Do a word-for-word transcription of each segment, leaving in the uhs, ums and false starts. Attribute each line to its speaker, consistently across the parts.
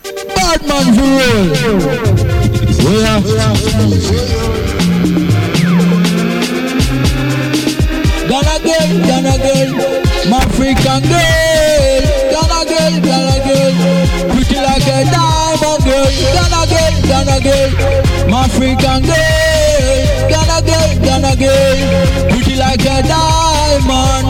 Speaker 1: Bad man for real. We have Ghana girl, Ghana girl, my African girl. Ghana girl, Ghana girl, pretty like a diamond girl. Ghana girl, Ghana girl, my African girl. Ghana girl, Ghana girl, pretty like a diamond.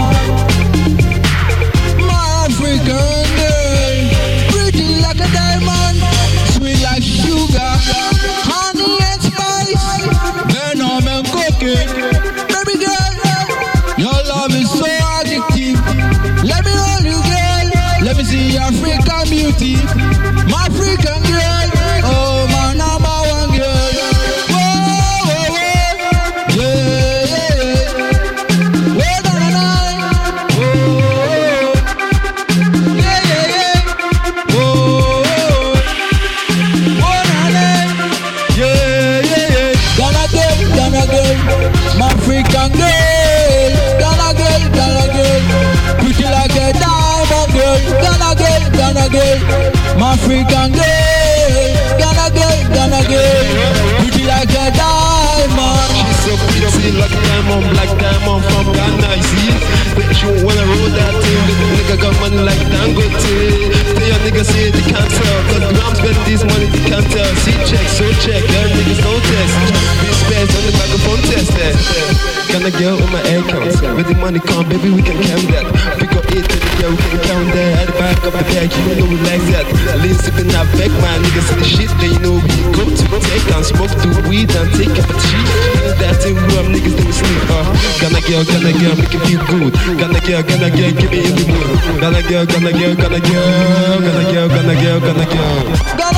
Speaker 1: My African girl, pretty like a diamond, sweet like sugar, honey and spice, venom and cocaine. Baby girl, your love is so addictive. Let me hold you, girl. Let me see your African beauty. My African girl, oh my number one girl. Whoa, whoa, whoa, yeah, yeah, yeah. Whoa, na na na. Whoa, yeah, yeah, yeah. Whoa, whoa, na na. Yeah, yeah, yeah. Ghana girl, Ghana girl, my African girl. Ghana girl, Ghana girl, pretty like a diamond girl. Ghana girl, Ghana girl, my African girl. Ghana girl, Ghana girl, pretty like a diamond.
Speaker 2: She's so pretty like a diamond, black diamond from Ghana, you see. Bet you wanna roll that thing, nigga got money like Dangote. Tell your nigga say they can't tell, cause the I'm spending this money they can't tell. See check, so check, y'all niggas don't test. Be spares on the microphone test that. Ghana girl on my account, with the money come, baby we can count that. Pick up eight to the girl, we can count that. At the back of the bag, you know we like that. Lean sipping that back, my niggas see the shit, then you know we go to take and smoke the weed and take up a cheat. That thing where niggas don't sleep, uh. Ghana girl, Ghana girl, make it feel good. Ghana girl, Ghana girl, give me in the mood. Ghana girl, Ghana girl, Ghana girl, Ghana girl, Ghana girl, Ghana girl.